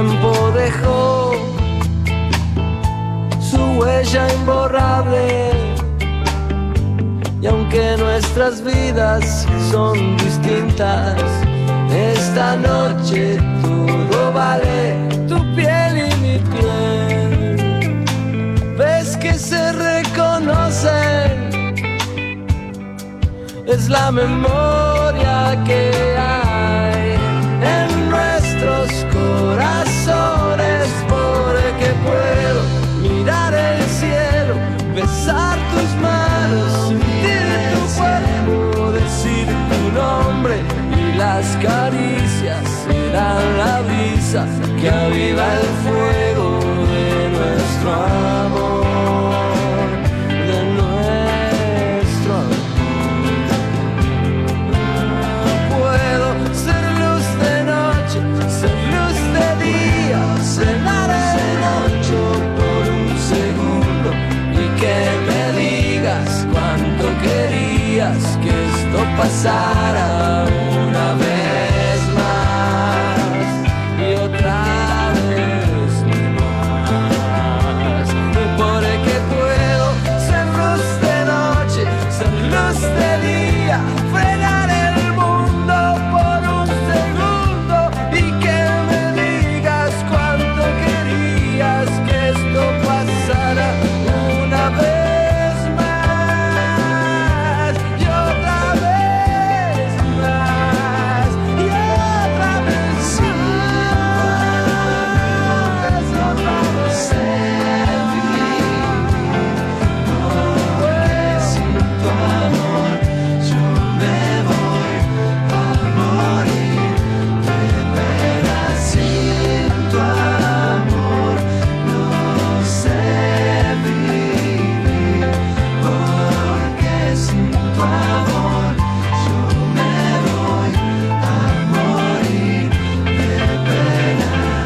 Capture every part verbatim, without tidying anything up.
tiempo dejó su huella imborrable. Y aunque nuestras vidas son distintas, esta noche todo vale, tu piel y mi piel. Ves que se reconocen, es la memoria que hay en nuestros corazones. Porque puedo mirar el cielo, besar tus manos, sentir tu cuerpo, decir tu nombre, y las caricias serán la brisa que aviva el fuego de nuestro amor, de nuestro amor. Puedo ser luz de noche, ser luz de día, cenar el noche por un segundo, y que me digas cuánto querías que esto pasara una vez más y otra vez más. Porque puedo ser luz de noche, ser luz de día, frenar el mundo por un segundo, y que me digas cuánto querías que esto pasara una vez más y otra vez más y otra vez más, otra vez. Porque sin tu amor yo me voy a morir de pena. Sin tu amor no sé vivir. Porque sin tu amor yo me voy a morir de pena.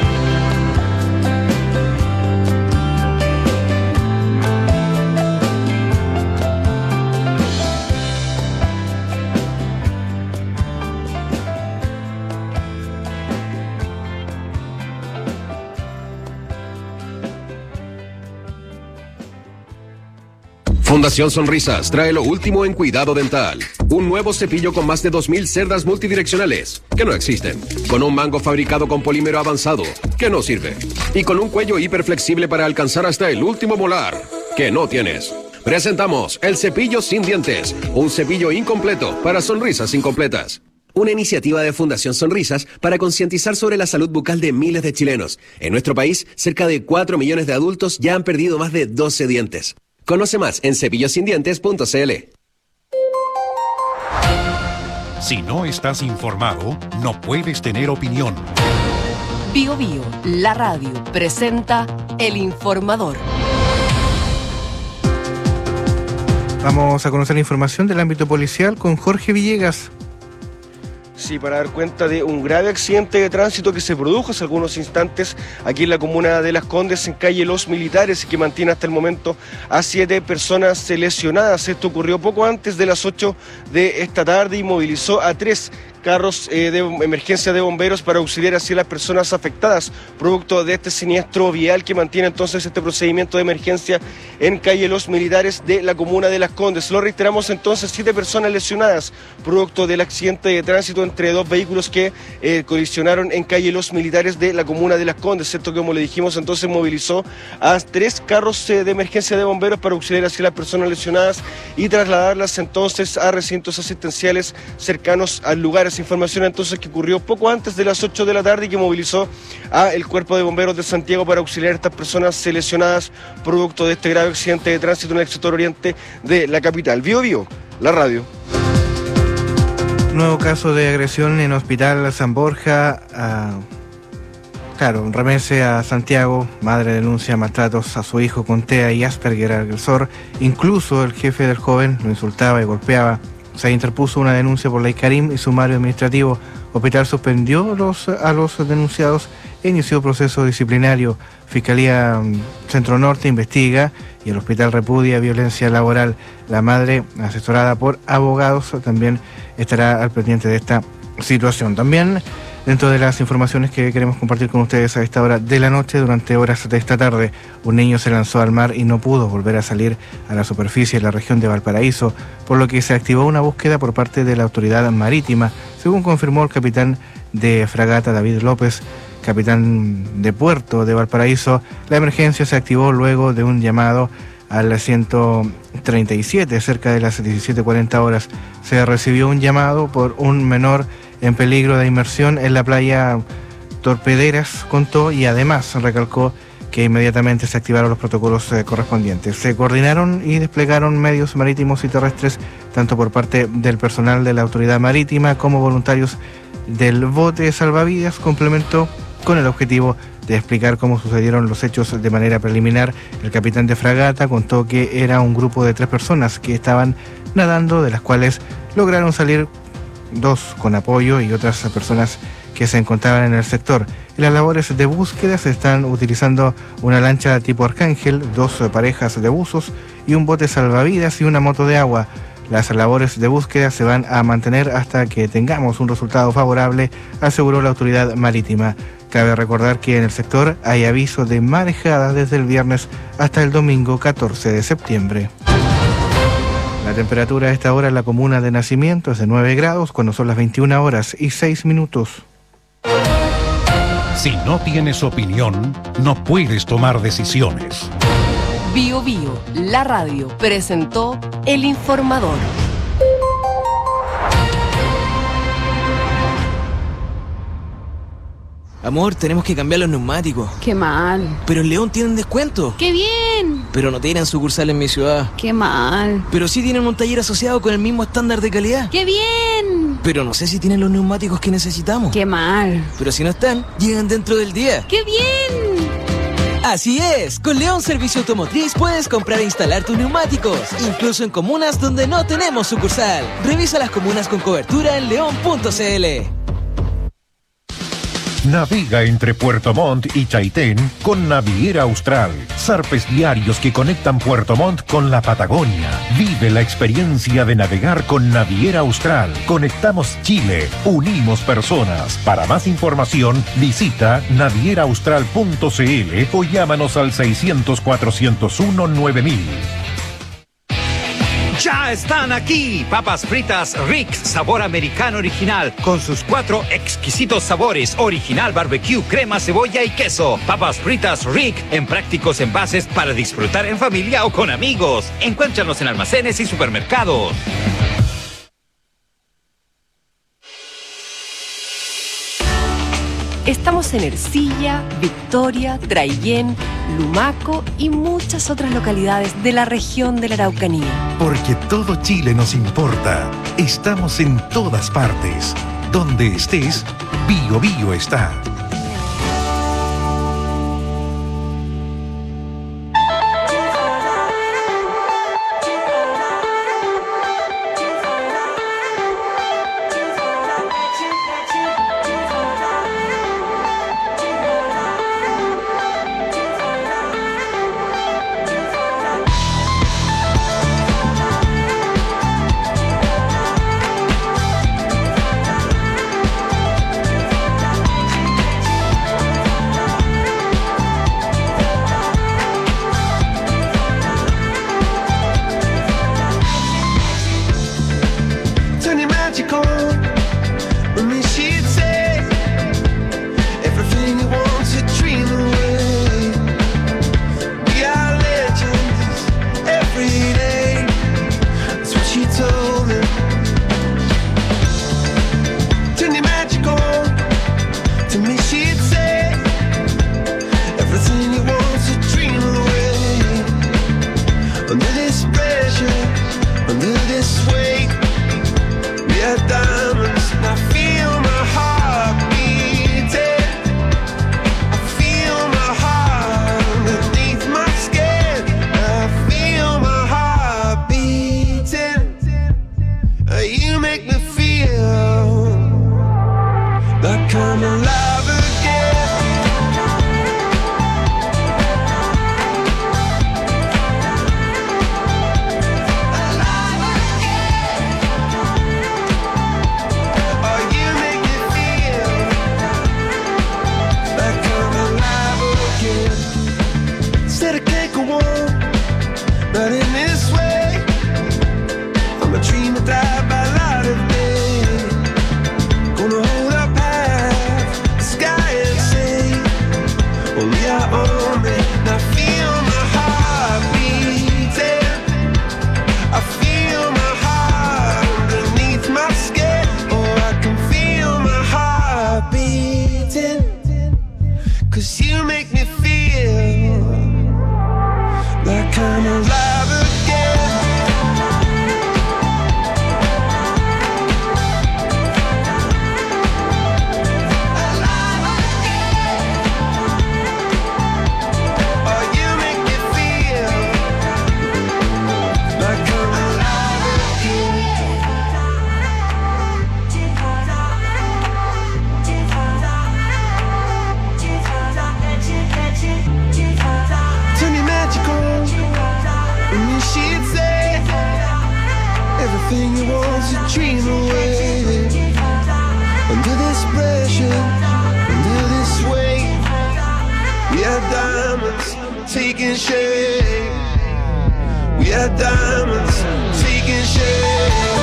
Fundación Sonrisas trae lo último en cuidado dental. Un nuevo cepillo con más de dos mil cerdas multidireccionales, que no existen. Con un mango fabricado con polímero avanzado, que no sirve. Y con un cuello hiperflexible para alcanzar hasta el último molar, que no tienes. Presentamos el cepillo sin dientes, un cepillo incompleto para sonrisas incompletas. Una iniciativa de Fundación Sonrisas para concientizar sobre la salud bucal de miles de chilenos. En nuestro país, cerca de cuatro millones de adultos ya han perdido más de doce dientes. Conoce más en cepillosindientes punto c l. Si no estás informado, no puedes tener opinión. Bio Bio, la radio, presenta El Informador. Vamos a conocer la información del ámbito policial con Jorge Villegas. Sí, para dar cuenta de un grave accidente de tránsito que se produjo hace algunos instantes aquí en la comuna de Las Condes, en calle Los Militares, y que mantiene hasta el momento a siete personas lesionadas. Esto ocurrió poco antes de las ocho de esta tarde y movilizó a tres carros eh, de emergencia de bomberos para auxiliar así a las personas afectadas, producto de este siniestro vial que mantiene entonces este procedimiento de emergencia en calle Los Militares de la comuna de Las Condes. Lo reiteramos entonces, siete personas lesionadas, producto del accidente de tránsito entre dos vehículos que eh, colisionaron en calle Los Militares de la comuna de Las Condes. Esto, como le dijimos, entonces movilizó a tres carros eh, de emergencia de bomberos para auxiliar así a las personas lesionadas y trasladarlas entonces a recintos asistenciales cercanos al lugar. Esa información entonces que ocurrió poco antes de las ocho de la tarde y que movilizó a el Cuerpo de Bomberos de Santiago para auxiliar a estas personas lesionadas producto de este grave accidente de tránsito en el sector oriente de la capital. Bio Bio, la radio. Nuevo caso de agresión en Hospital San Borja. Uh, claro, remese a Santiago. Madre denuncia maltratos a su hijo con T E A y Asperger agresor. Incluso el jefe del joven lo insultaba y golpeaba. Se interpuso una denuncia por ley Karim y sumario administrativo. Hospital suspendió los, a los denunciados e inició proceso disciplinario. Fiscalía Centro Norte investiga y el hospital repudia violencia laboral. La madre, asesorada por abogados, también estará al pendiente de esta situación. También Dentro de las informaciones que queremos compartir con ustedes a esta hora de la noche, durante horas de esta tarde, un niño se lanzó al mar y no pudo volver a salir a la superficie en la región de Valparaíso, por lo que se activó una búsqueda por parte de la autoridad marítima, según confirmó el capitán de fragata David López, capitán de puerto de Valparaíso. La emergencia se activó luego de un llamado al ciento treinta y siete, cerca de las diecisiete cuarenta horas. Se recibió un llamado por un menor en peligro de inmersión en la playa Torpederas, contó, y además recalcó que inmediatamente se activaron los protocolos eh, correspondientes. Se coordinaron y desplegaron medios marítimos y terrestres, tanto por parte del personal de la autoridad marítima como voluntarios del bote salvavidas, complementó con el objetivo de explicar cómo sucedieron los hechos de manera preliminar. El capitán de fragata contó que era un grupo de tres personas que estaban nadando, de las cuales lograron salir dos con apoyo y otras personas que se encontraban en el sector. En las labores de búsqueda se están utilizando una lancha tipo Arcángel, dos parejas de buzos y un bote salvavidas y una moto de agua. Las labores de búsqueda se van a mantener hasta que tengamos un resultado favorable, aseguró la autoridad marítima. Cabe recordar que en el sector hay aviso de marejada desde el viernes hasta el domingo catorce de septiembre. La temperatura a esta hora en la comuna de Nacimiento es de nueve grados, cuando son las veintiuna horas y seis minutos. Si no tienes opinión, no puedes tomar decisiones. Bio Bio, la radio, presentó El Informador. Amor, tenemos que cambiar los neumáticos. ¡Qué mal! Pero en León tienen descuento. ¡Qué bien! Pero no tienen sucursal en mi ciudad. ¡Qué mal! Pero sí tienen un taller asociado con el mismo estándar de calidad. ¡Qué bien! Pero no sé si tienen los neumáticos que necesitamos. ¡Qué mal! Pero si no están, llegan dentro del día. ¡Qué bien! Así es, con León Servicio Automotriz puedes comprar e instalar tus neumáticos, incluso en comunas donde no tenemos sucursal. Revisa las comunas con cobertura en león punto c l. Navega entre Puerto Montt y Chaitén con Naviera Austral. Zarpes diarios que conectan Puerto Montt con la Patagonia. Vive la experiencia de navegar con Naviera Austral. Conectamos Chile, unimos personas. Para más información, visita naviera austral punto c l o llámanos al seiscientos, cuatrocientos uno, nueve mil. Ya están aquí, papas fritas Rick, sabor americano original, con sus cuatro exquisitos sabores, original barbecue, crema, cebolla y queso. Papas fritas Rick, en prácticos envases para disfrutar en familia o con amigos. Encuéntranos en almacenes y supermercados. Estamos en Ercilla, Victoria, Traillén, Lumaco y muchas otras localidades de la región de la Araucanía. Porque todo Chile nos importa. Estamos en todas partes. Donde estés, Bio Bio está. this pressure, under this weight. We are diamonds taking shape. We are diamonds taking shape.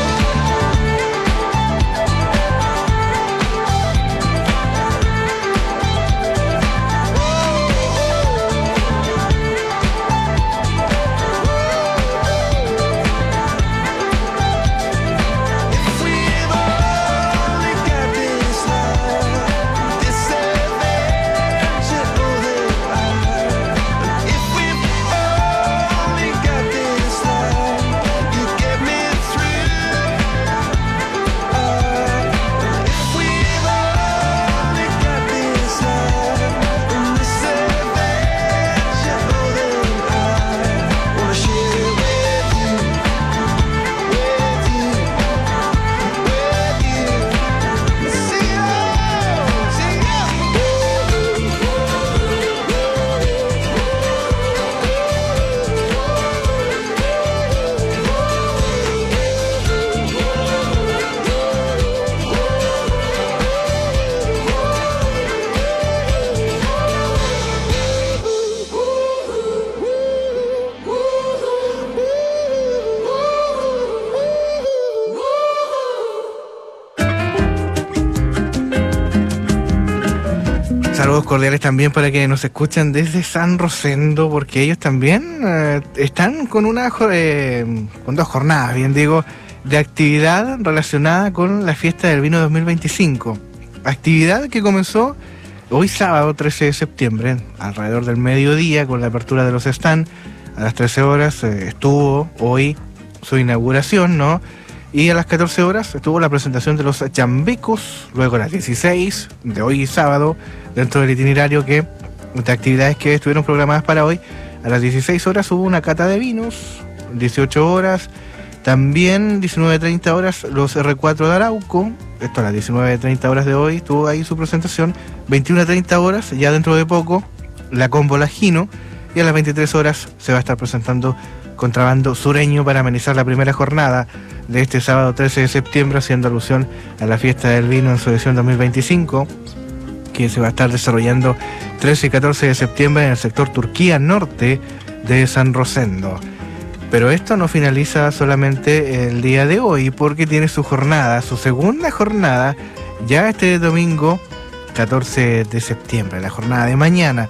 Saludos cordiales también para que nos escuchan desde San Rosendo, porque ellos también eh, están con una eh, con dos jornadas, bien digo, de actividad relacionada con la fiesta del vino dos mil veinticinco. Actividad que comenzó hoy sábado trece de septiembre, alrededor del mediodía, con la apertura de los stands. A las trece horas eh, estuvo hoy su inauguración, ¿no? Y a las catorce horas estuvo la presentación de los chambicos, luego a las dieciséis de hoy sábado, dentro del itinerario que, de actividades que estuvieron programadas para hoy. A las dieciséis horas hubo una cata de vinos, dieciocho horas, también diecinueve treinta horas los erre cuatro de Arauco, esto a las diecinueve treinta horas de hoy, estuvo ahí su presentación, veintiuna treinta horas, ya dentro de poco, la Combo Lagino, y a las veintitrés horas se va a estar presentando Contrabando Sureño para amenizar la primera jornada de este sábado trece de septiembre, haciendo alusión a la fiesta del vino en su edición dos mil veinticinco, que se va a estar desarrollando trece y catorce de septiembre en el sector Turquía Norte de San Rosendo. Pero esto no finaliza solamente el día de hoy, porque tiene su jornada, su segunda jornada, ya este domingo catorce de septiembre, la jornada de mañana.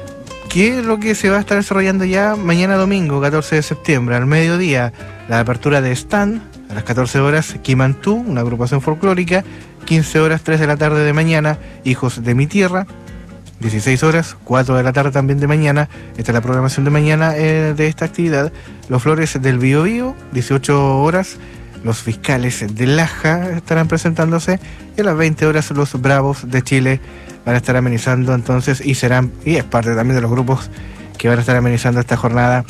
¿Qué es lo que se va a estar desarrollando ya mañana domingo, catorce de septiembre, al mediodía? La apertura de stand, a las catorce horas, Quimantú, una agrupación folclórica, quince horas, tres de la tarde de mañana, Hijos de mi Tierra, dieciséis horas, cuatro de la tarde también de mañana, esta es la programación de mañana eh, de esta actividad, Los Flores del Bío Bío, dieciocho horas, Los Fiscales de Laja estarán presentándose, y a las veinte horas, Los Bravos de Chile van a estar amenizando entonces, y serán, y es parte también de los grupos que van a estar amenizando esta jornada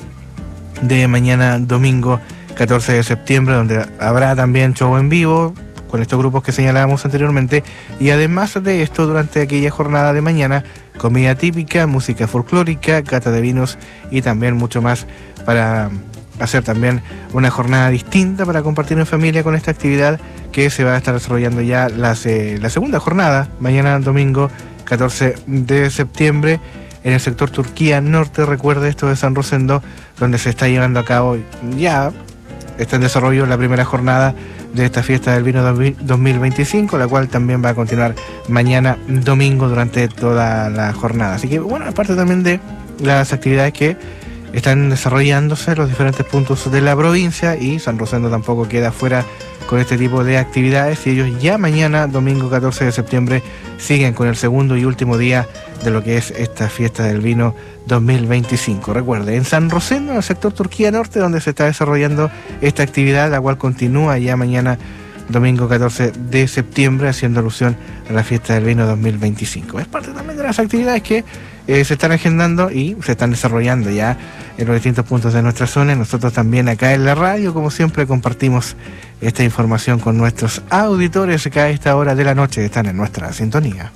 de mañana domingo catorce de septiembre, donde habrá también show en vivo con estos grupos que señalábamos anteriormente, y además de esto, durante aquella jornada de mañana, comida típica, música folclórica, cata de vinos y también mucho más, para hacer también una jornada distinta para compartir en familia con esta actividad que se va a estar desarrollando ya la, la segunda jornada, mañana domingo catorce de septiembre, en el sector Turquía Norte. Recuerde, esto de San Rosendo, donde se está llevando a cabo ya, está en desarrollo la primera jornada de esta fiesta del vino dos mil veinticinco, la cual también va a continuar mañana domingo durante toda la jornada. Así que bueno, aparte también de las actividades que están desarrollándose en los diferentes puntos de la provincia, y San Rosendo tampoco queda fuera con este tipo de actividades, y ellos ya mañana, domingo catorce de septiembre, siguen con el segundo y último día de lo que es esta fiesta del vino dos mil veinticinco. Recuerde, en San Rosendo, en el sector Turquía Norte, donde se está desarrollando esta actividad, la cual continúa ya mañana, domingo catorce de septiembre, haciendo alusión a la fiesta del vino dos mil veinticinco. Es parte también de las actividades que eh, se están agendando y se están desarrollando ya en los distintos puntos de nuestra zona. Nosotros también acá en la radio, como siempre, compartimos esta información con nuestros auditores que a esta hora de la noche están en nuestra sintonía.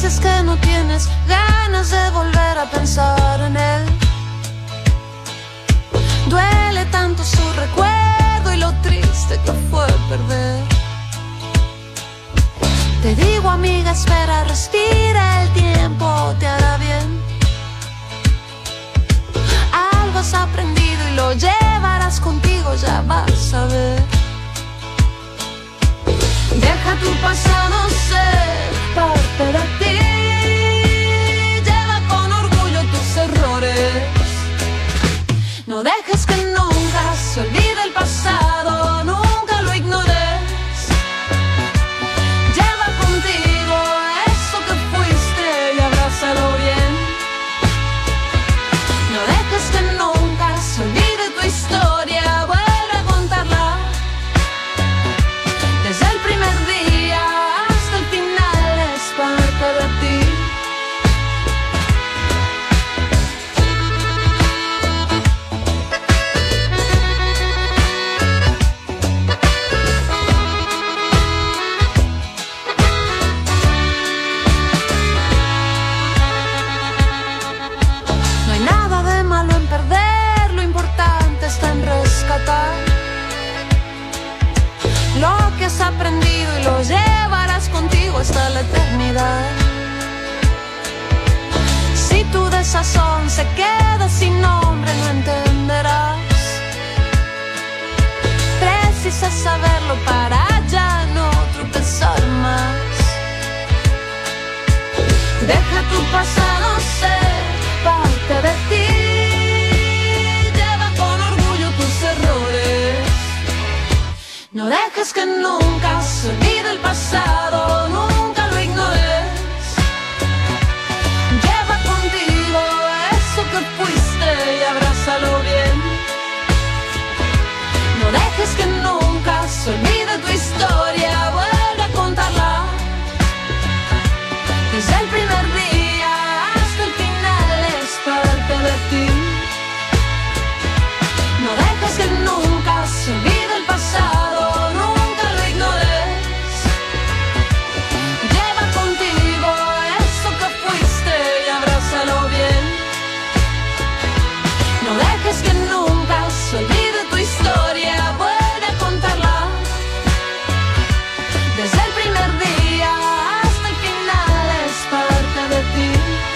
si es que no tienes ganas de volver a pensar en él. Duele tanto su recuerdo y lo triste que fue perder. Te digo, amiga, espera, respira, el tiempo te hará bien. Algo has aprendido y lo llevarás contigo, ya vas a ver. Deja tu pasado ser parte de ti. Lleva con orgullo tus errores. No dejes que nunca se olvide el pasado, nunca lo ignores. Lleva contigo eso que fuiste y abrázalo bien. No dejes que nunca se olvide tu historia, vuelve a contarla. Desde el primer día hasta el final es parte de ti. No hay nada de malo en perder, lo importante está en rescatar lo que has aprendido y lo llevarás contigo hasta la eternidad. Si tu desazón se queda sin nombre, no entenderás. Precisas saberlo para ya no tropezar más. Deja tu pasado ser parte de ti. Lleva con orgullo tus errores. No dejes que nunca se olvide el pasado, nunca lo ignores. Lleva contigo eso que fuiste y abrázalo bien. No dejes que nunca se olvide tu historia, vuelve a contarla. Desde el primer día hasta el final es parte de ti. No dejes que nunca se olvide el pasado, nunca lo ignores. Lleva contigo eso que fuiste y abrázalo bien. No dejes que nunca se olvide tu historia, vuelve a contarla. Desde el primer día hasta el final es parte de ti.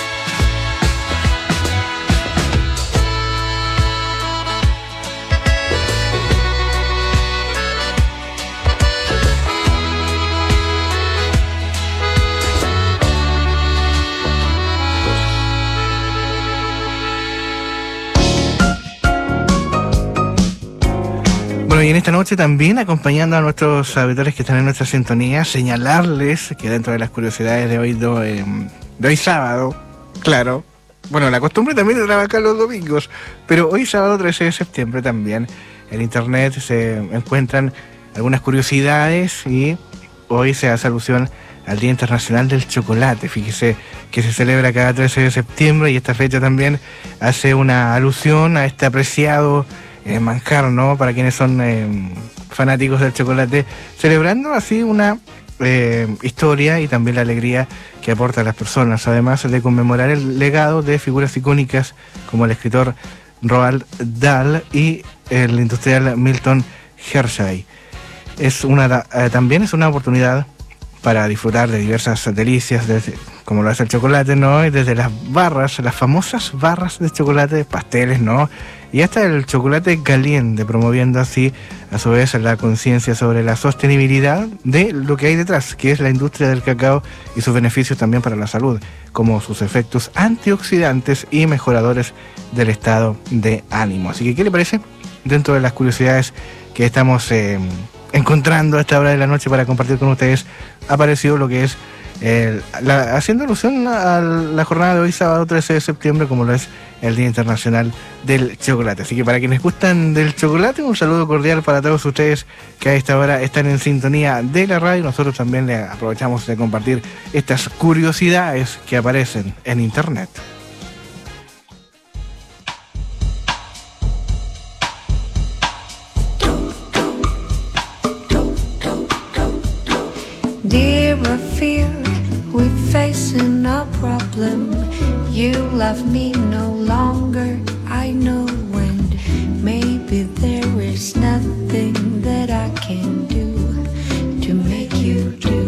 Bueno, y en esta noche también, acompañando a nuestros auditores que están en nuestra sintonía, señalarles que dentro de las curiosidades de hoy, do, eh, de hoy sábado, claro, bueno, la costumbre también de trabajar los domingos, pero hoy sábado trece de septiembre también en internet se encuentran algunas curiosidades y hoy se hace alusión al Día Internacional del Chocolate. Fíjese que se celebra cada trece de septiembre y esta fecha también hace una alusión a este apreciado Eh, manjar, ¿no? Para quienes son eh, fanáticos del chocolate, celebrando así una eh, historia y también la alegría que aporta a las personas, además de conmemorar el legado de figuras icónicas como el escritor Roald Dahl y el industrial Milton Hershey. Es una, eh, también es una oportunidad para disfrutar de diversas delicias, desde, como lo hace el chocolate, ¿no? Y desde las barras, las famosas barras de chocolate, pasteles, ¿no? Y hasta el chocolate caliente, promoviendo así, a su vez, la conciencia sobre la sostenibilidad de lo que hay detrás, que es la industria del cacao y sus beneficios también para la salud, como sus efectos antioxidantes y mejoradores del estado de ánimo. Así que, ¿qué le parece? Dentro de las curiosidades que estamos eh, encontrando a esta hora de la noche para compartir con ustedes, ha aparecido lo que es, eh, la, haciendo alusión a la jornada de hoy, sábado trece de septiembre, como lo es el Día Internacional del Chocolate. Así que para quienes gustan del chocolate, un saludo cordial para todos ustedes que a esta hora están en sintonía de la radio. Nosotros también le aprovechamos de compartir estas curiosidades que aparecen en internet. Dear, I fear we face an problem. You love me no longer, I know, and maybe there is nothing that I can do to make you do.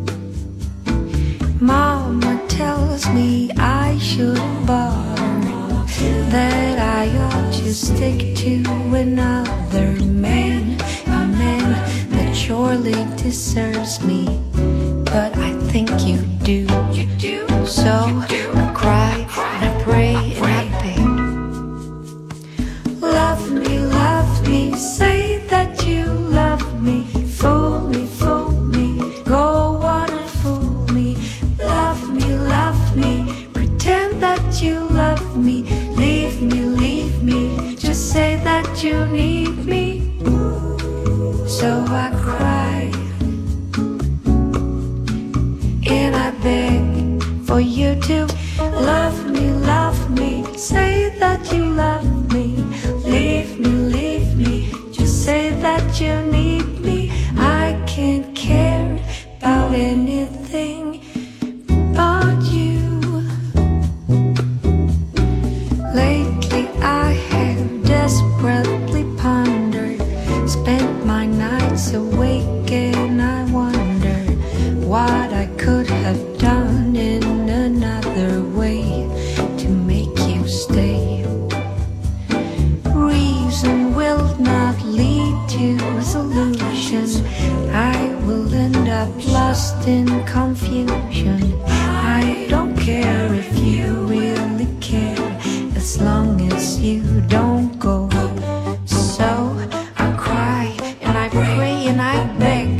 Mama tells me I shouldn't bother, that I ought to stick to another man, a man that surely deserves me, but I think you do. You do. So I cry and I pray and I beg. Love me, love me, say that you love me. Fool me, fool me, go on and fool me. Love me, love me, pretend that you love me. Leave me, leave me, just say that you need me. So I cry and I beg for you to love me, love me, say that you love me. Leave me, leave me, just say that you need me. I can't care about anything but you. Lately I have desperately pondered, spent my nights awake and I wonder what I could have done in another way to make you stay. Reason will not lead to a solution. I will end up lost in confusion. I don't care if you really care, as long as you don't go. So I cry and I pray and I beg.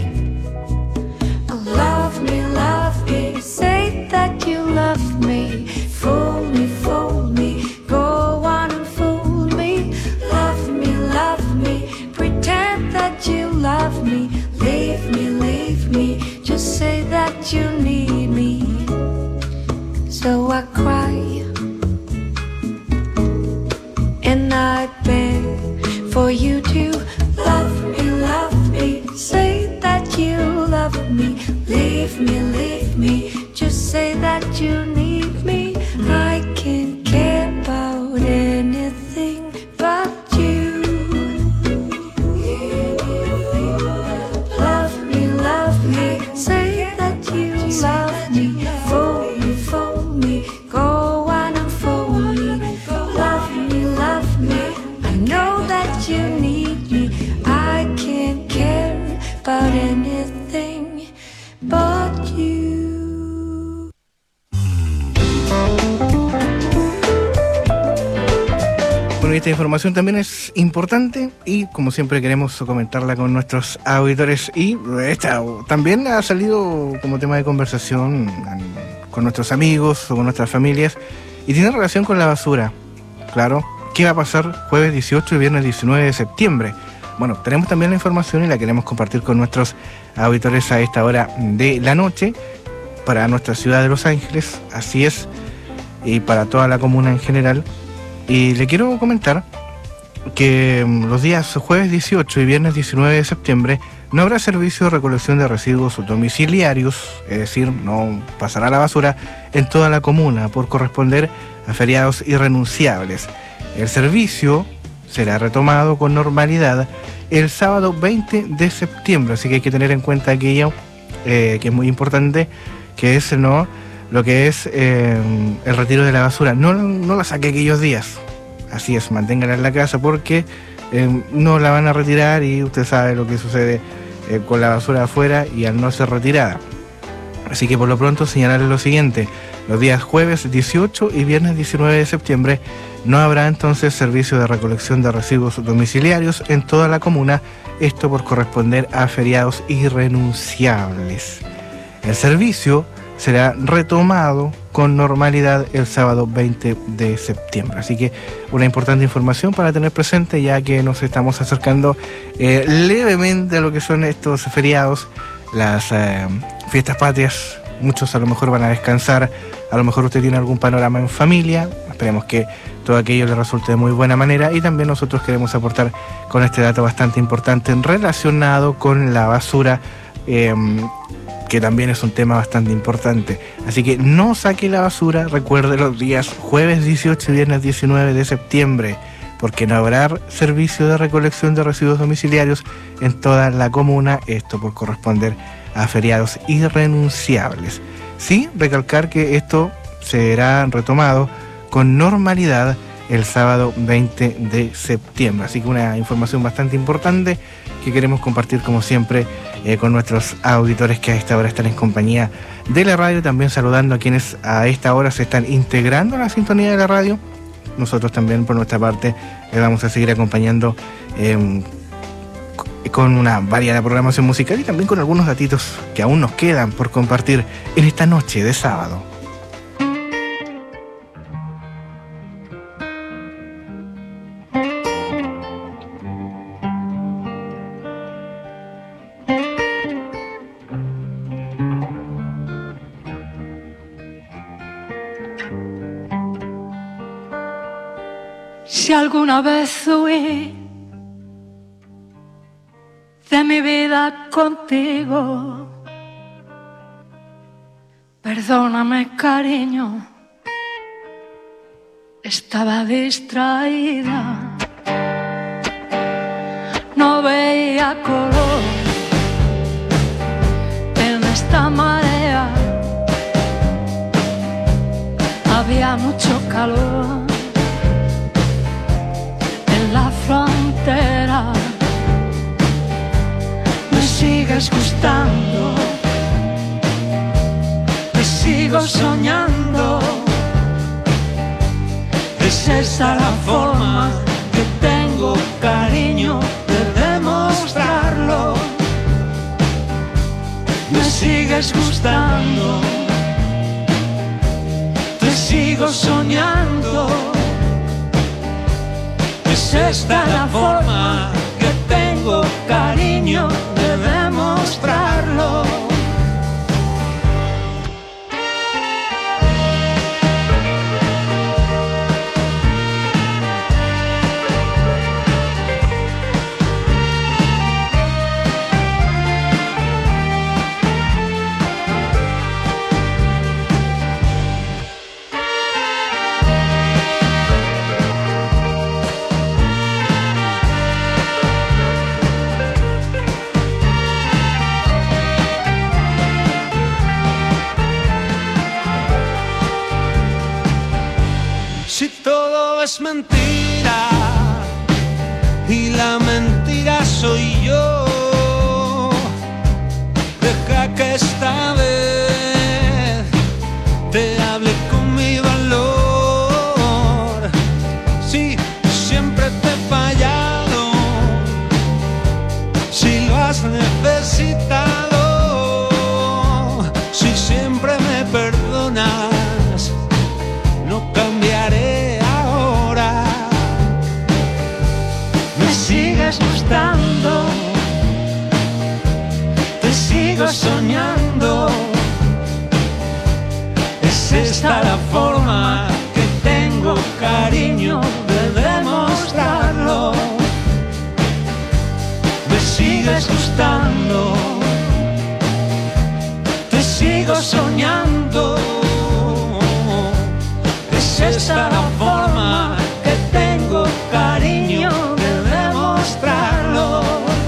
Love me, love me, say that you love me. Fool me, fool me, go on and fool me. Love me, love me, pretend that you love me. Leave me, leave me, just say that you need me. So I cry and I beg for you to love me, love me, say that you love me. Leave me, leave me, just say that you need me. I can't care about anything but you. Love me, love me, say that you love me. Fool me, fool me, go on and fool me. Love me, love me, I know that you need me. I can't care about anything but you. Bueno, esta información también es importante y como siempre queremos comentarla con nuestros auditores, y esta también ha salido como tema de conversación con nuestros amigos o con nuestras familias y tiene relación con la basura. Claro, ¿qué va a pasar jueves dieciocho y viernes diecinueve de septiembre? Bueno, tenemos también la información y la queremos compartir con nuestros auditores a esta hora de la noche para nuestra ciudad de Los Ángeles, así es, y para toda la comuna en general. Y le quiero comentar que los días jueves dieciocho y viernes diecinueve de septiembre no habrá servicio de recolección de residuos domiciliarios, es decir, no pasará la basura en toda la comuna por corresponder a feriados irrenunciables. El servicio será retomado con normalidad el sábado veinte de septiembre, así que hay que tener en cuenta aquello eh, que es muy importante, que es no lo que es eh, el retiro de la basura. No, no la saque aquellos días, así es, manténgala en la casa porque eh, no la van a retirar y usted sabe lo que sucede eh, con la basura afuera y al no ser retirada. Así que por lo pronto señalarles lo siguiente: los días jueves dieciocho y viernes diecinueve de septiembre no habrá entonces servicio de recolección de residuos domiciliarios en toda la comuna, esto por corresponder a feriados irrenunciables. El servicio será retomado con normalidad el sábado veinte de septiembre. Así que una importante información para tener presente, ya que nos estamos acercando eh, levemente a lo que son estos feriados, las eh, fiestas patrias. Muchos a lo mejor van a descansar, a lo mejor usted tiene algún panorama en familia. Esperemos que todo aquello le resulte de muy buena manera, y también nosotros queremos aportar con este dato bastante importante relacionado con la basura, eh, que también es un tema bastante importante. Así que no saque la basura, recuerde los días jueves dieciocho y viernes diecinueve de septiembre, porque no habrá servicio de recolección de residuos domiciliarios en toda la comuna, esto por corresponder a feriados irrenunciables. Sí, recalcar que esto será retomado con normalidad el sábado veinte de septiembre. Así que una información bastante importante que queremos compartir como siempre eh, con nuestros auditores que a esta hora están en compañía de la radio, también saludando a quienes a esta hora se están integrando a la sintonía de la radio. Nosotros también por nuestra parte les vamos a seguir acompañando eh, con una variada programación musical y también con algunos datitos que aún nos quedan por compartir en esta noche de sábado. Si alguna vez huí de mi vida contigo, perdóname, cariño, estaba distraída, no veía color en esta marea, había mucho calor en la frontera. Me sigues gustando, me sigo soñando. Es esa la forma que tengo, cariño, de demostrarlo. Me sigues gustando, te sigo soñando. Es esta la forma que tengo, cariño, de demostrarlo. Si todo es mentira y la mentira soy yo, deja que esta vez te hable con mi valor. Si siempre te he fallado, si lo has necesitado, si siempre me perdonas, no cambiaré ahora. Me sigues gustando, te sigo soñando. Es esta la forma que tengo, cariño, de demostrarlo. Me sigues gustando, te sigo soñando. Es esta la forma que tengo, cariño, de demostrarlo.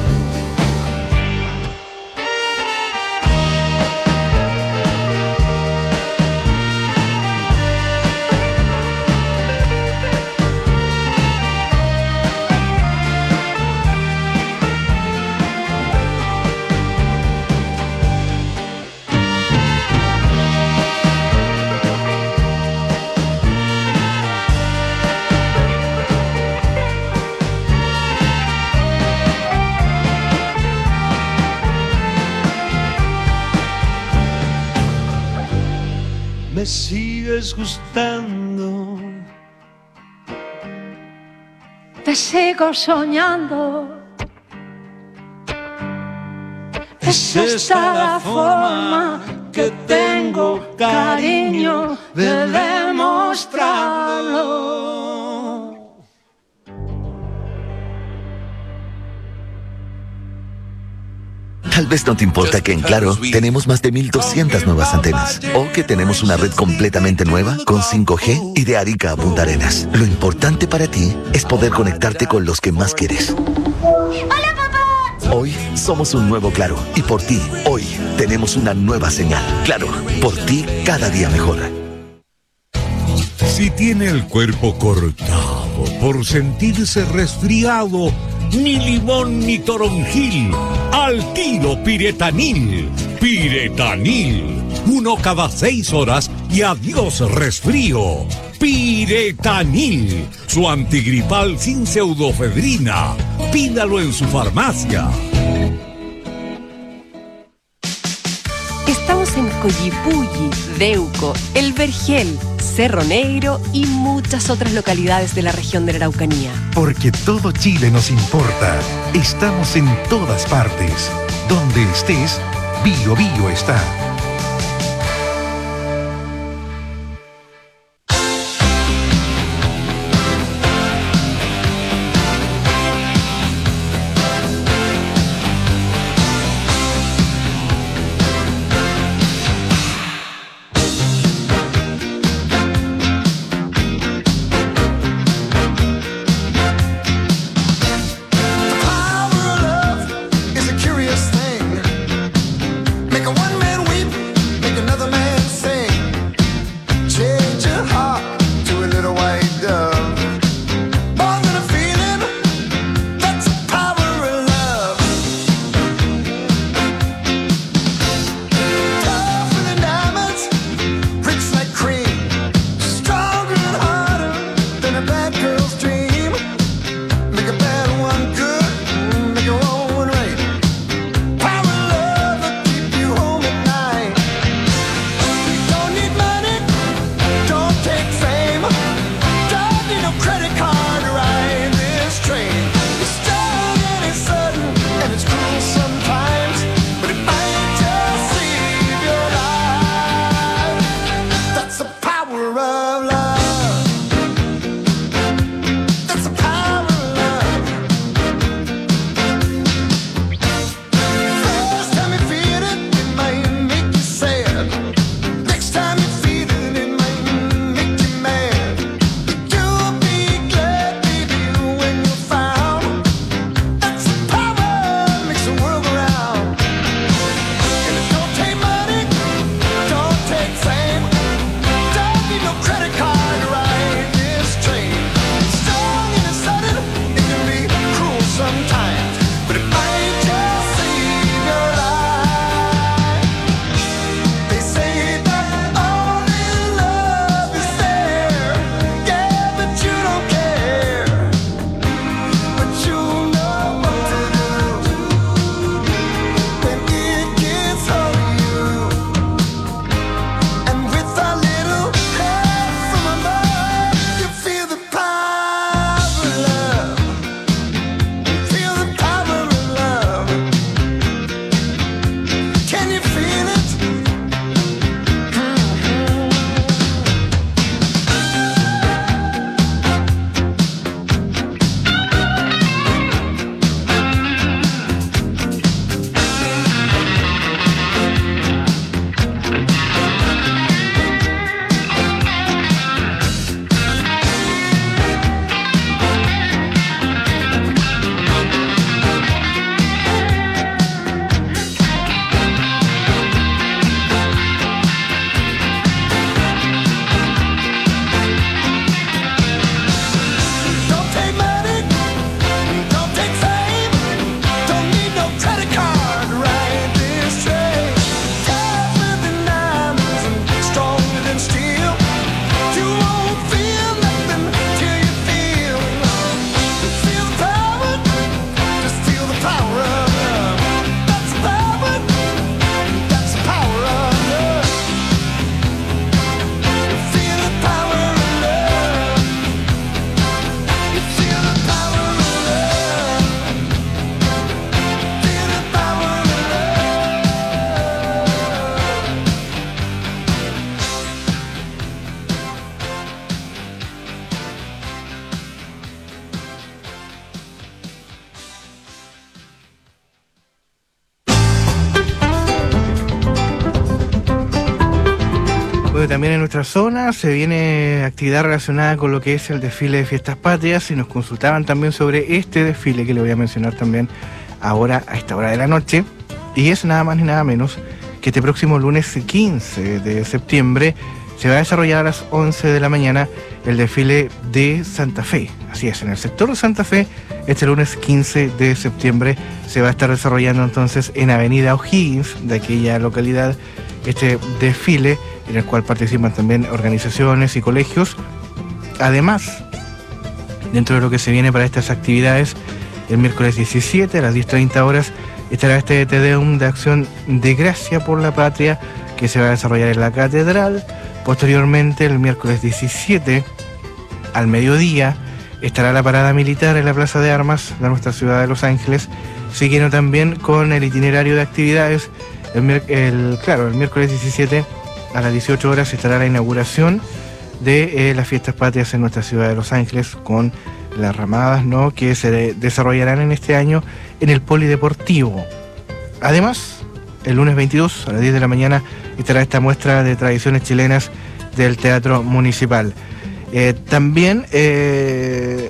Me sigues gustando, Te sigo soñando. Es esta la forma que tengo, cariño, de demostrarlo. Tal vez no te importa que en Claro tenemos más de mil doscientas nuevas antenas o que tenemos una red completamente nueva con cinco G y de Arica a Punta Arenas. Lo importante para ti es poder conectarte con los que más quieres. ¡Hola, papá! Hoy somos un nuevo Claro y por ti, hoy tenemos una nueva señal. Claro, por ti cada día mejor. Si tiene el cuerpo cortado por sentirse resfriado, ni limón ni toronjil, al tiro Piretanil. Piretanil, uno cada seis horas y adiós resfrío. Piretanil, su antigripal sin pseudofedrina. Pídalo en su farmacia. Estamos en Collipulli, Deuco, El Vergel, Cerro Negro y muchas otras localidades de la región de la Araucanía. Porque todo Chile nos importa. Estamos en todas partes. Donde estés, Bio Bio está. Power of love is a curious thing. Make a one-man weep Bueno, también en nuestra zona se viene actividad relacionada con lo que es el desfile de Fiestas Patrias y nos consultaban también sobre este desfile que le voy a mencionar también ahora a esta hora de la noche. Y es nada más ni nada menos que este próximo lunes quince de septiembre se va a desarrollar a las once de la mañana el desfile de Santa Fe. Así es, en el sector de Santa Fe, este lunes quince de septiembre se va a estar desarrollando entonces en Avenida O'Higgins, de aquella localidad, este desfile en el cual participan también organizaciones y colegios. Además, dentro de lo que se viene para estas actividades, el miércoles diecisiete a las diez treinta horas estará este Te Deum de Acción de Gracia por la Patria que se va a desarrollar en la Catedral. Posteriormente, el miércoles diecisiete al mediodía estará la parada militar en la Plaza de Armas de nuestra ciudad de Los Ángeles, siguiendo también con el itinerario de actividades. El, el, claro, el miércoles diecisiete a las dieciocho horas estará la inauguración de eh, las Fiestas Patrias en nuestra ciudad de Los Ángeles con las ramadas, ¿no?, que se de, desarrollarán en este año en el Polideportivo. Además, el lunes veintidós a las diez de la mañana estará esta muestra de tradiciones chilenas del Teatro Municipal. Eh, también eh,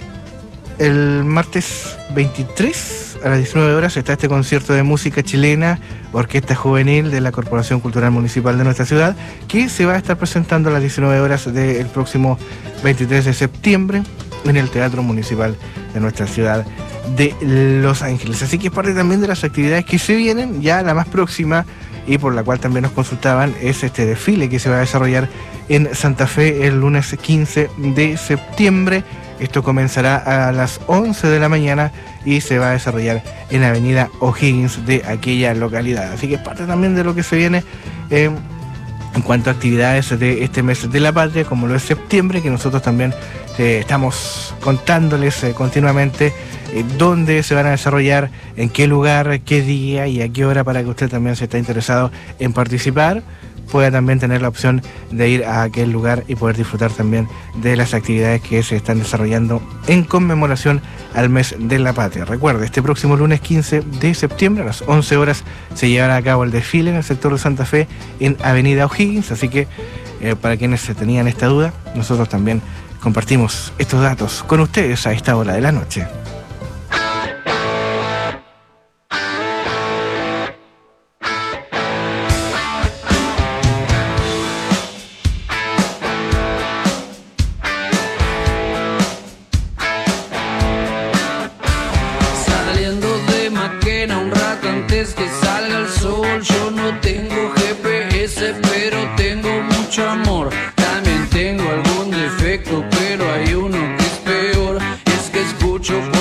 el martes veintitrés a las diecinueve horas está este concierto de música chilena, Orquesta Juvenil de la Corporación Cultural Municipal de nuestra ciudad, que se va a estar presentando a las diecinueve horas del próximo veintitrés de septiembre en el Teatro Municipal de nuestra ciudad de Los Ángeles. Así que es parte también de las actividades que se vienen. Ya la más próxima y por la cual también nos consultaban es este desfile que se va a desarrollar en Santa Fe el lunes quince de septiembre. Esto comenzará a las once de la mañana y se va a desarrollar en Avenida O'Higgins de aquella localidad. Así que es parte también de lo que se viene eh, en cuanto a actividades de este mes de la patria, como lo es septiembre, que nosotros también eh, estamos contándoles eh, continuamente eh, dónde se van a desarrollar, en qué lugar, qué día y a qué hora, para que usted también, si está interesado en participar, pueda también tener la opción de ir a aquel lugar y poder disfrutar también de las actividades que se están desarrollando en conmemoración al mes de la patria. Recuerde, este próximo lunes quince de septiembre a las once horas se llevará a cabo el desfile en el sector de Santa Fe en Avenida O'Higgins, así que eh, para quienes se tenían esta duda, nosotros también compartimos estos datos con ustedes a esta hora de la noche. Pero hay uno que es peor, es que escucho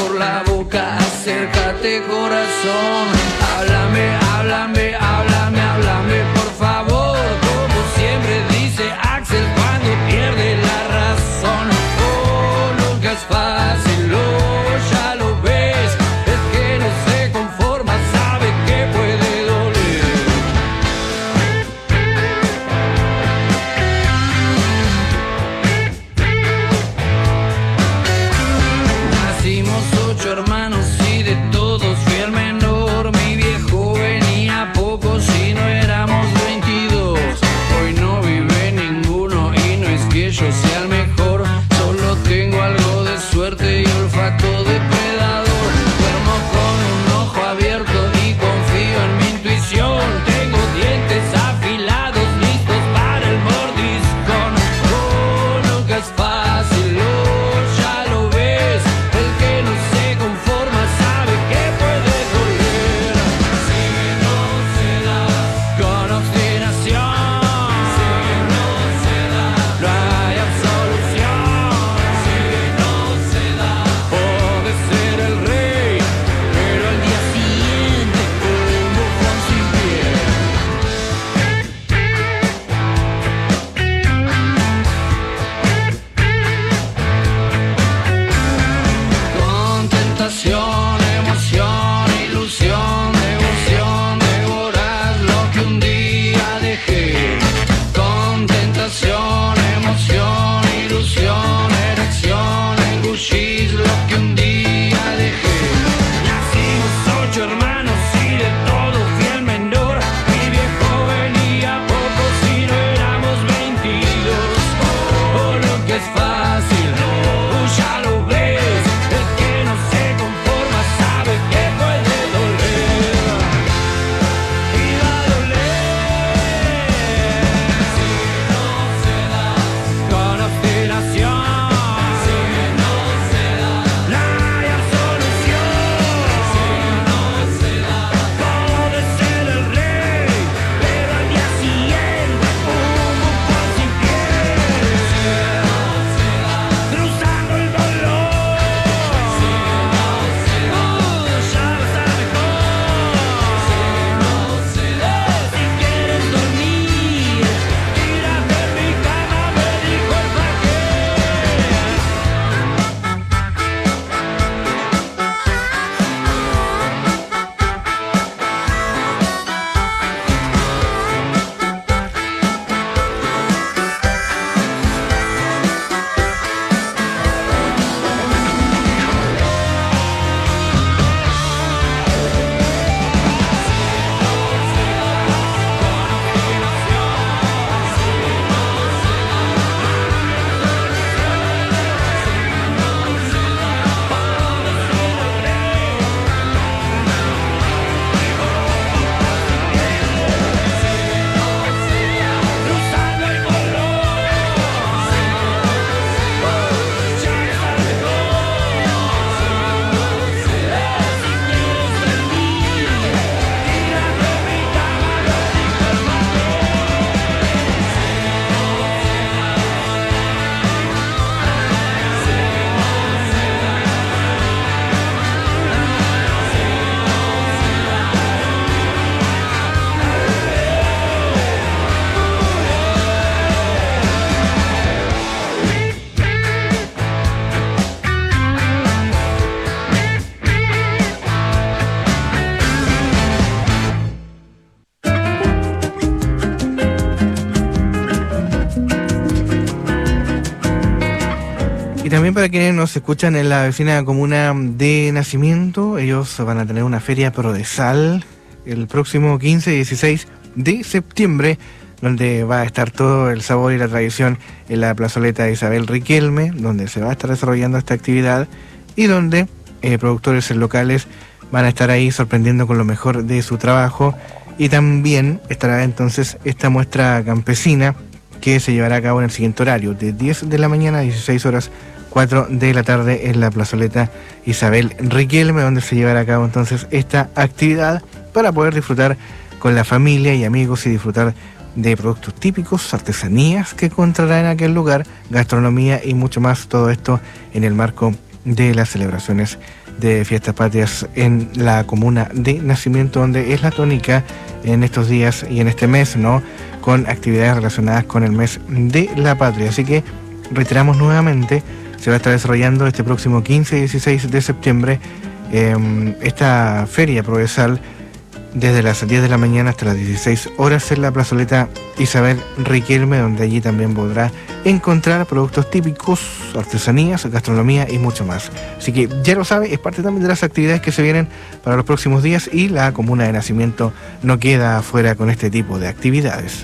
Y también para quienes nos escuchan en la vecina comuna de Nacimiento, ellos van a tener una feria Prodesal el próximo quince y dieciséis de septiembre, donde va a estar todo el sabor y la tradición en la plazoleta Isabel Riquelme, donde se va a estar desarrollando esta actividad y donde eh, productores locales van a estar ahí sorprendiendo con lo mejor de su trabajo. Y también estará entonces esta muestra campesina que se llevará a cabo en el siguiente horario, de diez de la mañana a dieciséis horas, cuatro de la tarde en la plazoleta Isabel Riquelme, donde se llevará a cabo entonces esta actividad para poder disfrutar con la familia y amigos y disfrutar de productos típicos, artesanías que encontrará en aquel lugar, gastronomía y mucho más, todo esto en el marco de las celebraciones de Fiestas Patrias en la comuna de Nacimiento, donde es la tónica en estos días y en este mes, ¿no?, con actividades relacionadas con el mes de la patria. Así que reiteramos nuevamente, se va a estar desarrollando este próximo quince y dieciséis de septiembre eh, esta feria Prodesal desde las diez de la mañana hasta las dieciséis horas en la plazoleta Isabel Riquelme, donde allí también podrá encontrar productos típicos, artesanías, gastronomía y mucho más. Así que ya lo sabe, es parte también de las actividades que se vienen para los próximos días y la comuna de Nacimiento no queda afuera con este tipo de actividades.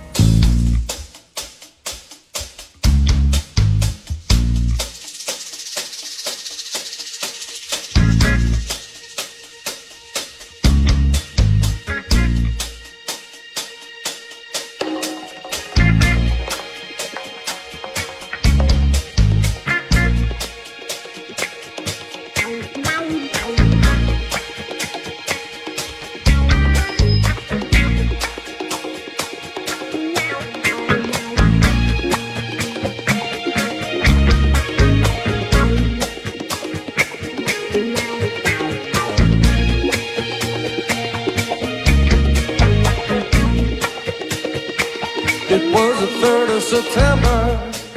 It was the third of September,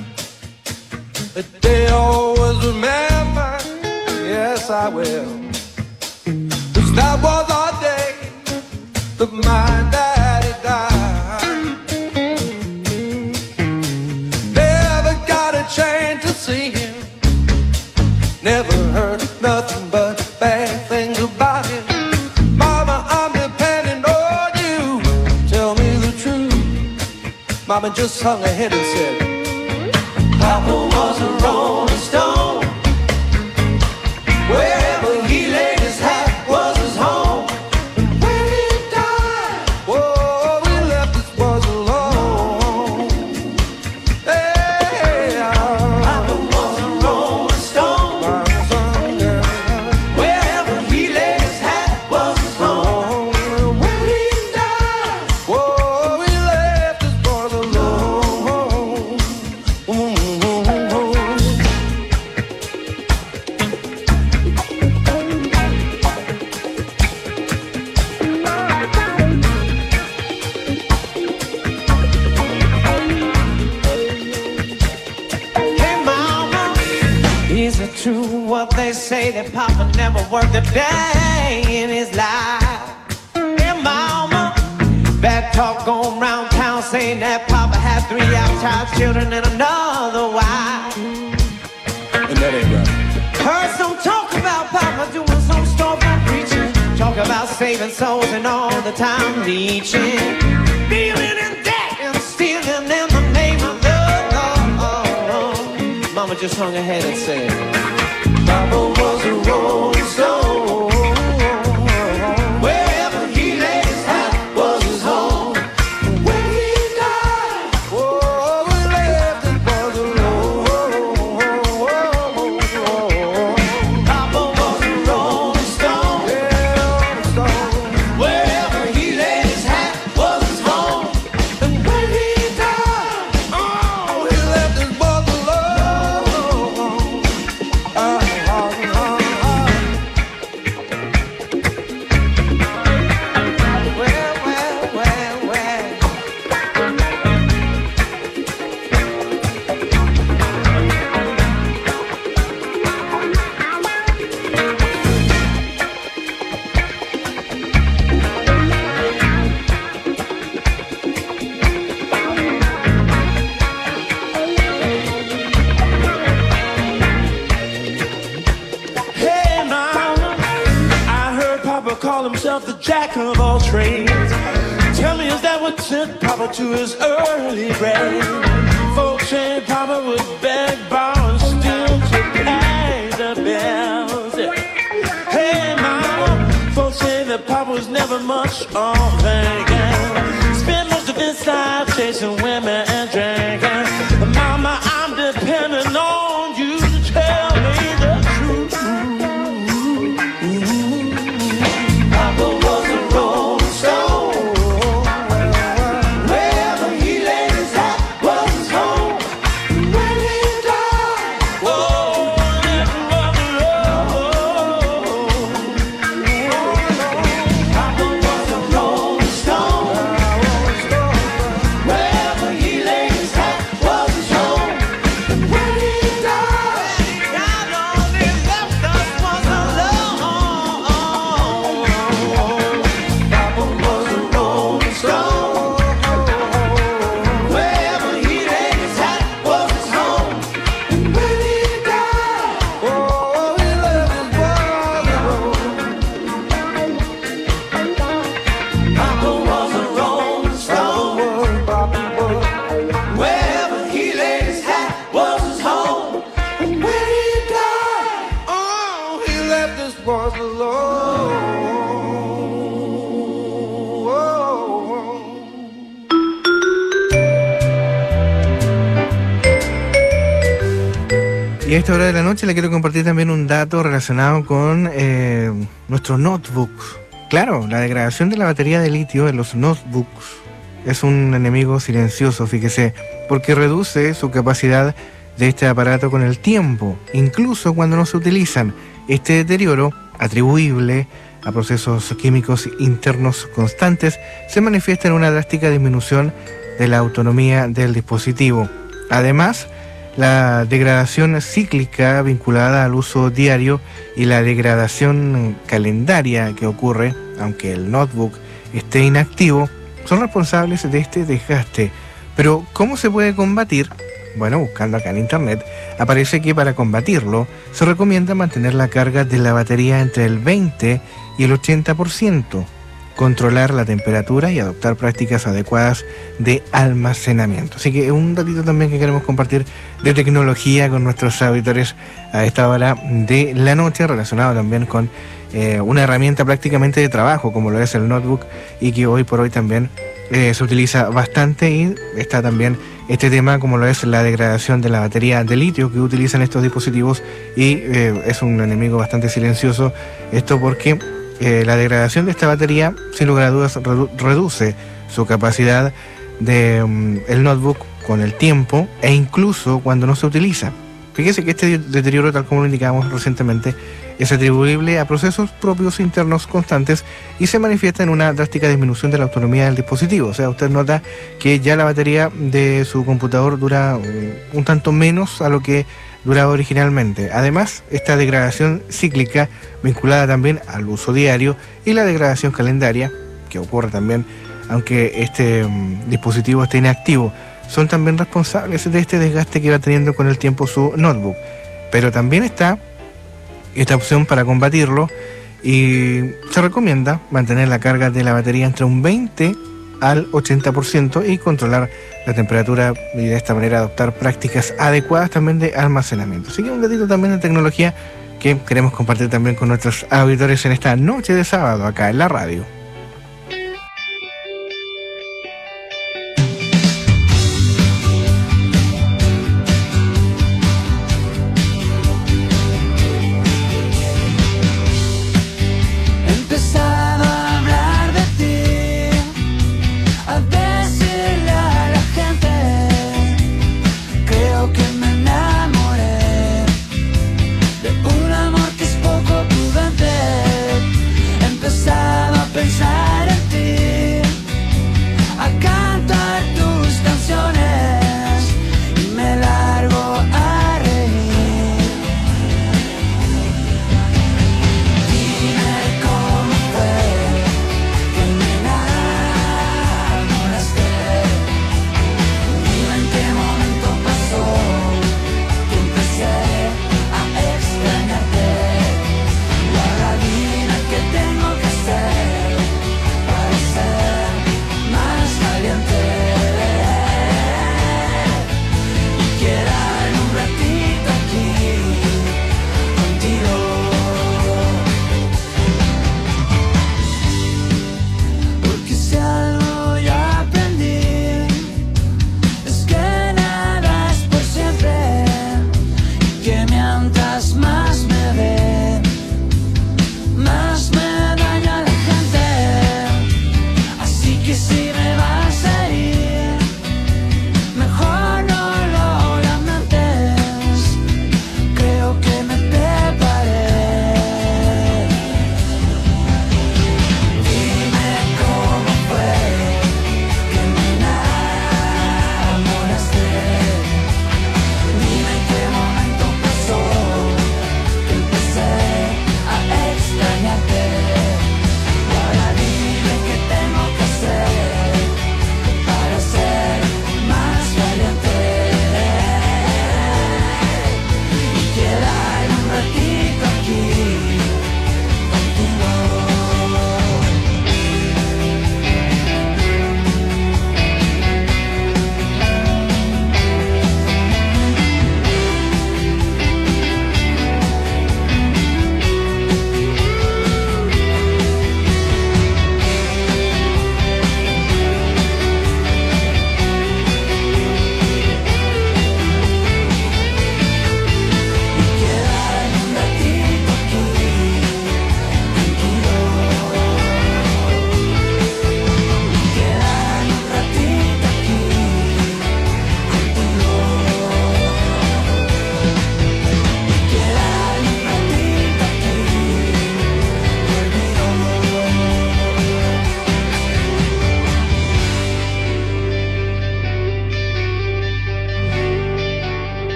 a day I always remember. Yes, I will. 'Cause that was our day that my daddy died. Never got a chance to see him, never heard nothing but bad things about him. Mama, I'm depending on you, tell me the truth. Mama just hung her head and said, Papa was a rolling stone. Wherever he laid his hat was his home. And when he died, whoa, we left his was alone. Hey, Papa was a rolling stone. Wherever he laid his hat was his home. And when he died, whoa, we left his was alone. Mm-hmm. Hey mama, is it true what they say that Papa never worked a day in his life? Hey mama, bad talk going round town saying that Papa had three outside children and another wife. And that ain't right. Heard some talk about Papa doing some storefront preaching, talk about saving souls and all the time reaching, dealing in debt and stealing in the name of the Lord. Mama just hung her head and said, Papa was a rolling stone. Wherever he laid his hat was his home. When he died, Whoa, we left his was alone. Papa was a rolling stone. Wherever he laid his hat was his home. And when he died, Oh, he left his was alone. Uh, uh, uh. himself the jack of all trades. Tell me, is that what sent Papa to his early grave? Folks say Papa would beg, borrow, and steal to pay the bills. Hey, Mama, folks say that Papa was never much on paying. Spent most of his life chasing women and drinking. Mama, I'm depending on you to tell me the truth. Papa was a rolling stone. Wherever he laid his hat was his home. When he died, oh, that was love. Papa was a rolling stone. Wherever he laid his hat was his home. When he died, God only left us was alone. Papa was a rolling stone. Wherever he laid his hat was his home. And when he died, oh, he left us was alone. Papa was a rolling stone. Wherever he laid his hat was his home. And when he died, oh, he left us was alone. Y a esta hora de la noche le quiero compartir también un dato relacionado con eh, nuestros notebooks. Claro, la degradación de la batería de litio en los notebooks es un enemigo silencioso, fíjese, porque reduce su capacidad de este aparato con el tiempo, incluso cuando no se utilizan. Este deterioro, atribuible a procesos químicos internos constantes, se manifiesta en una drástica disminución de la autonomía del dispositivo. Además, la degradación cíclica vinculada al uso diario y la degradación calendaria que ocurre, aunque el notebook esté inactivo, son responsables de este desgaste. Pero, ¿cómo se puede combatir? Bueno, buscando acá en internet, aparece que para combatirlo se recomienda mantener la carga de la batería entre el veinte y el ochenta por ciento, controlar la temperatura y adoptar prácticas adecuadas de almacenamiento. Así que un datito también que queremos compartir de tecnología con nuestros auditores a esta hora de la noche, relacionado también con eh, una herramienta prácticamente de trabajo como lo es el notebook, y que hoy por hoy también eh, se utiliza bastante, y está también este tema como lo es la degradación de la batería de litio que utilizan estos dispositivos, y eh, es un enemigo bastante silencioso esto, porque Eh, la degradación de esta batería sin lugar a dudas redu reduce su capacidad de um, el notebook con el tiempo e incluso cuando no se utiliza. Fíjese que este deterioro, tal como lo indicamos recientemente, es atribuible a procesos propios internos constantes y se manifiesta en una drástica disminución de la autonomía del dispositivo. O sea, usted nota que ya la batería de su computador dura un, un tanto menos a lo que duraba originalmente. Además, esta degradación cíclica vinculada también al uso diario y la degradación calendaria, que ocurre también aunque este um, dispositivo esté inactivo, son también responsables de este desgaste que va teniendo con el tiempo su notebook. Pero también está esta opción para combatirlo, y se recomienda mantener la carga de la batería entre un veinte al ochenta por ciento y controlar la temperatura, y de esta manera adoptar prácticas adecuadas también de almacenamiento. Así que un gatito también de tecnología que queremos compartir también con nuestros auditores en esta noche de sábado acá en la radio. Pensar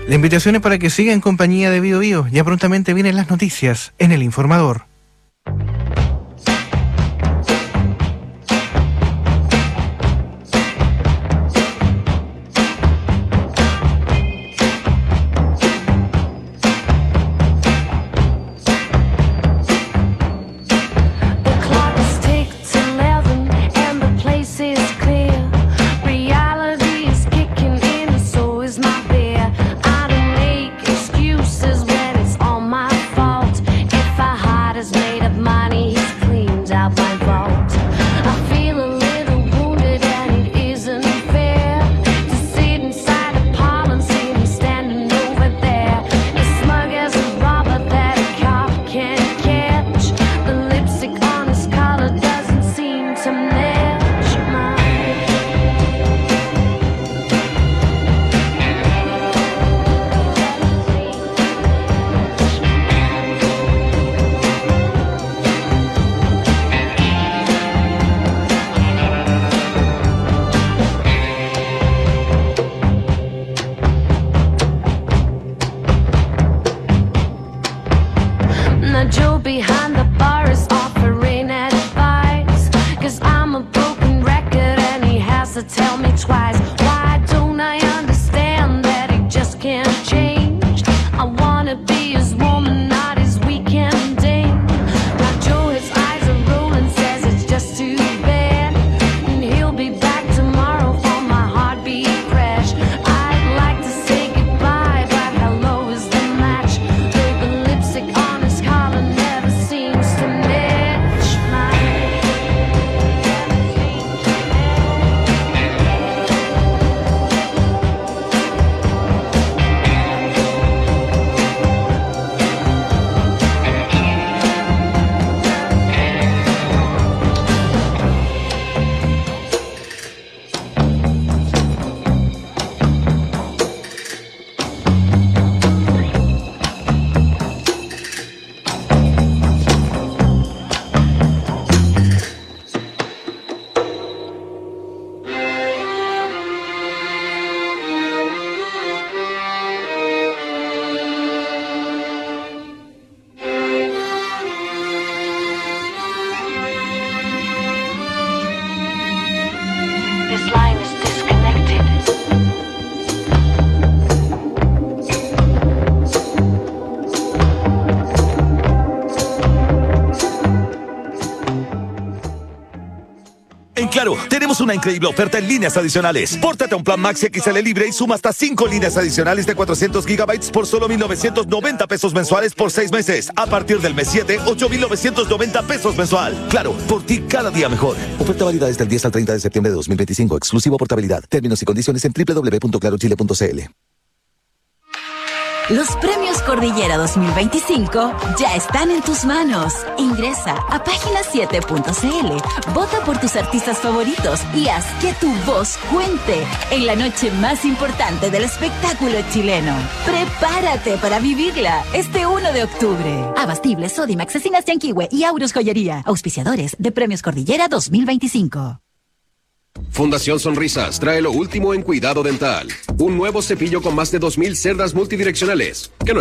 La invitación es para que siga en compañía de Bio Bio. Ya prontamente vienen las noticias en El Informador. Claro, tenemos una increíble oferta en líneas adicionales. Pórtate a un plan Maxi X L libre y suma hasta cinco líneas adicionales de cuatrocientos gigabytes por solo mil novecientos noventa pesos mensuales por seis meses. A partir del mes siete, ocho mil novecientos noventa pesos mensual. Claro, por ti cada día mejor. Oferta válida desde el diez al treinta de septiembre de dos mil veinticinco. Exclusivo portabilidad. Términos y condiciones en doble u doble u doble u punto claro chile punto c l. Los premios Cordillera dos mil veinticinco ya están en tus manos. Ingresa a página siete punto c l, vota por tus artistas favoritos y haz que tu voz cuente en la noche más importante del espectáculo chileno. Prepárate para vivirla este uno de octubre. Abastible, Sodimac, Cecinas Yanquihue y Auros Joyería, auspiciadores de Premios Cordillera dos mil veinticinco. Fundación Sonrisas trae lo último en cuidado dental. Un nuevo cepillo con más de dos mil cerdas multidireccionales que no